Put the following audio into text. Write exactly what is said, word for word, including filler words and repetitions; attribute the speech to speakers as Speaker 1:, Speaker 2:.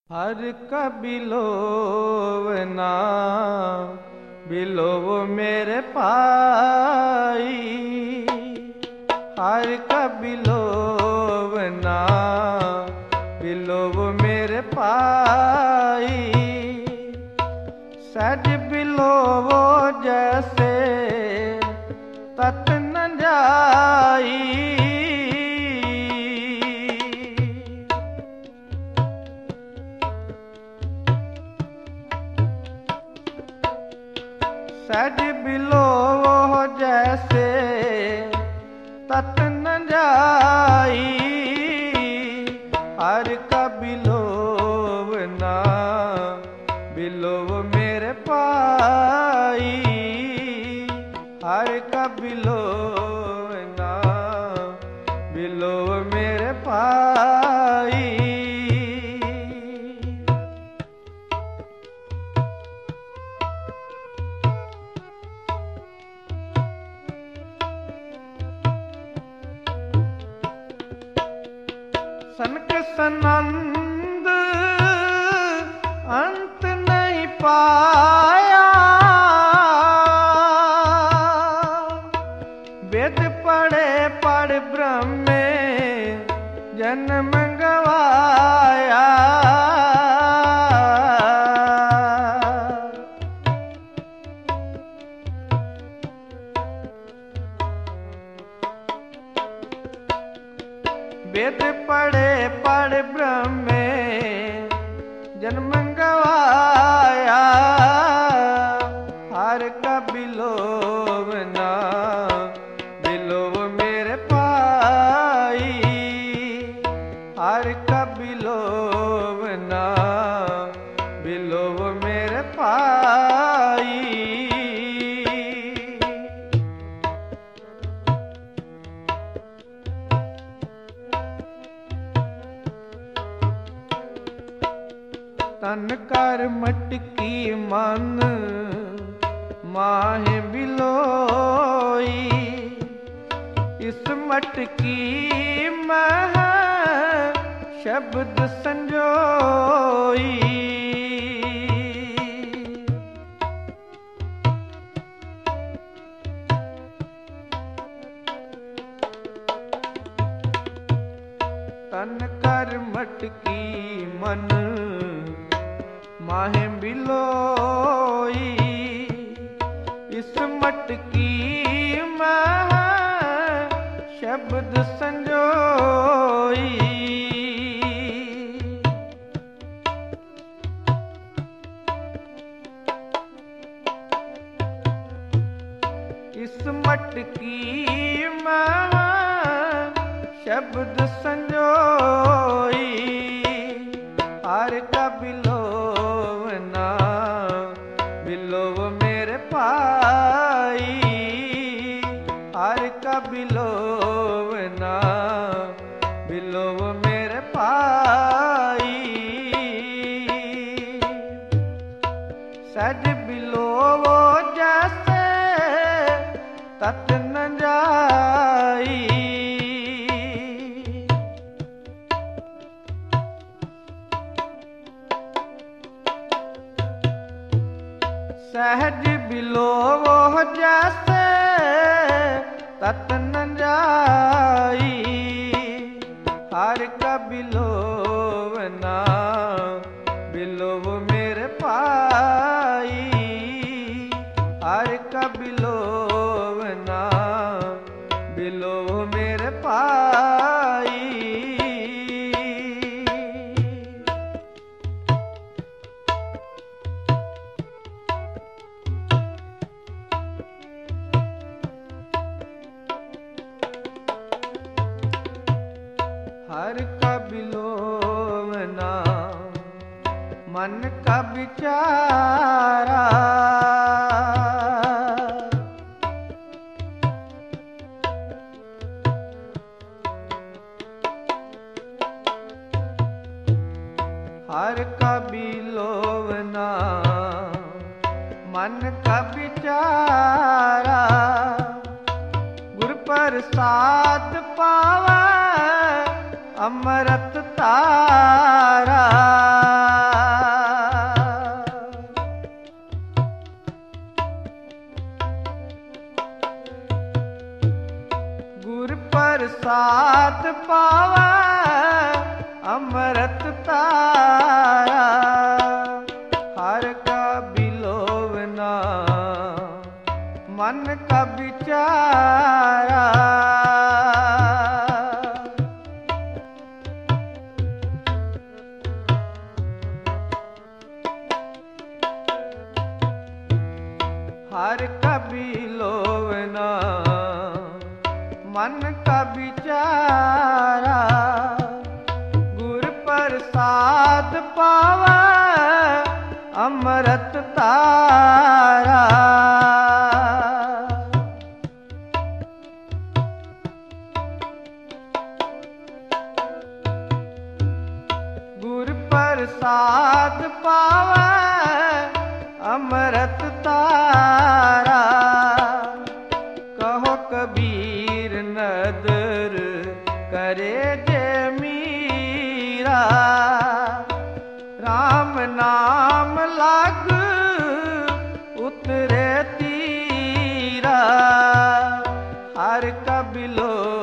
Speaker 1: हर का बिलोव ना बिलोव मेरे पाई, हर का बिलोव ना बिलोव मेरे पाई। सज बिलोवो जैसे तत न जाई, सज बिलोवो जैसे तत न जाई। हर का बिलोव ना बिलोव मेरे पाई, हर का बिलोव ना बिलोव मेरे पाई। सनक सनंद अंत नहीं पाया, वेद पढ़े पढ़ ब्रह्म में जन्म गवाया। वेद पढ़े पढ़ ब्रह्म में जन्म गवाया। हर का बिलोव ना बिलोव मेरे पाई, हर का बिलोव ना बिलोव मेरे पाई। तन कर मटकी मन माहे बिलोई, इस मटकी मह शब्द संजोई। तन कर मटकी मन माहे बिलोई, इस मटकी में शब्द संजोई। इस मटकी में शब्द संजोई। हर का बिलोव ना बिलोव मेरे पाई, हर का बिलोव ना बिलोव मेरे पाई। सज बिलोवो जैसे तत न जाई, सहज बिलोवो जैसे तत न जाई। हर का बिलोव ना बिलोव मेरे पाई, हर का बिलोव ना बिलोव मेरे पाई। हर का बिलोव ना मन का विचारा, हर का बिलोव ना मन का विचारा। गुर प्रसाद पावा अमृत तारा। तारा, हर का बिलोवना मन का विचारा। हर का बिलोवना मन का विचारा, गुर प्रसाद पावा अमृत तारा। गुर प्रसाद पावा अमृत तारा, कहो कबीर नदर करे जे मीरा। राम नाम लग उतरे तीरा, हर का बिलो